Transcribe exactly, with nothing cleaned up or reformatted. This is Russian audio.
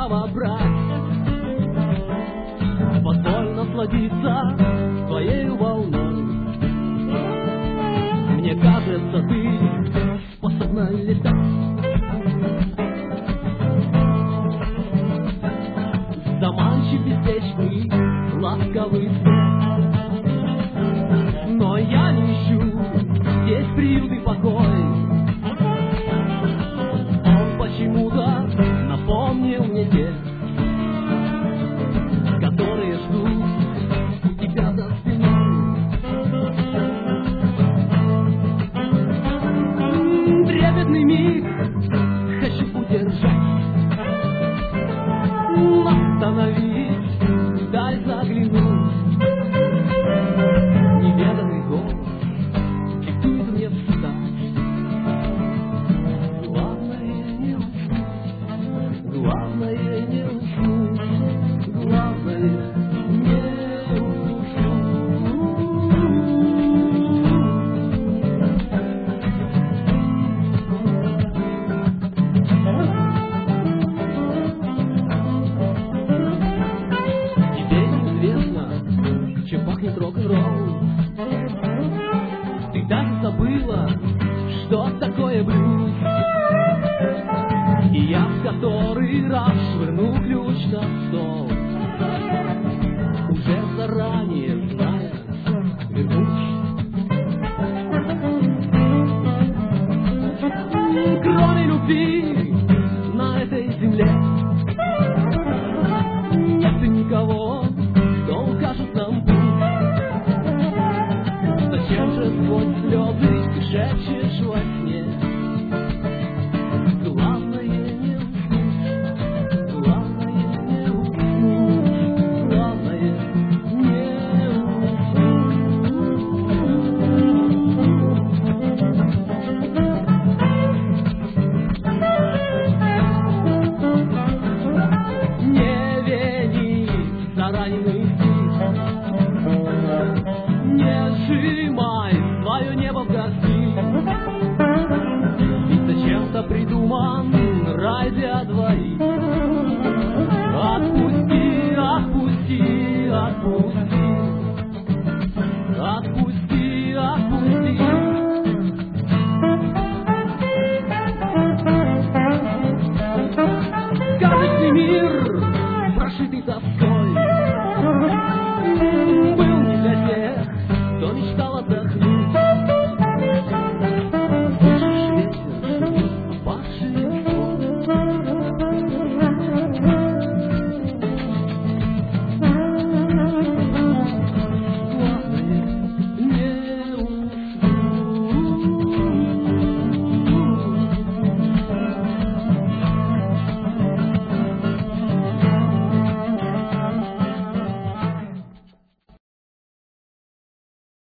право брать. Позволь насладиться твоей волной. Мне кажется, ты способна летать. Заманчив беспечный, ласковый свет. Но я не ищу здесь приют и покой. Он почему-то напомнил мне тех, которые ждут у тебя за спиной. Трепетный миг хочу удержать, остановить, вдаль заглянуть. Неведанный голос диктует мне встать. Главное не уснуть, главное не уснуть, главное не уснуть. Чем пахнет рок-н-ролл? Ты даже забыла, что такое блюз. И я в который раз швырну ключ на стол, уже заранее зная, вернусь. Кроме любви на этой земле нет никого, кто укажет нам путь. Зачем же сквозь слезы ты шепчешь во сне? Главное не уснуть, главное не уснуть, главное не уснуть. Не вини за раненый стих, не сжимай свое небо в горсти. Ведь зачем-то придуман рай для двоих.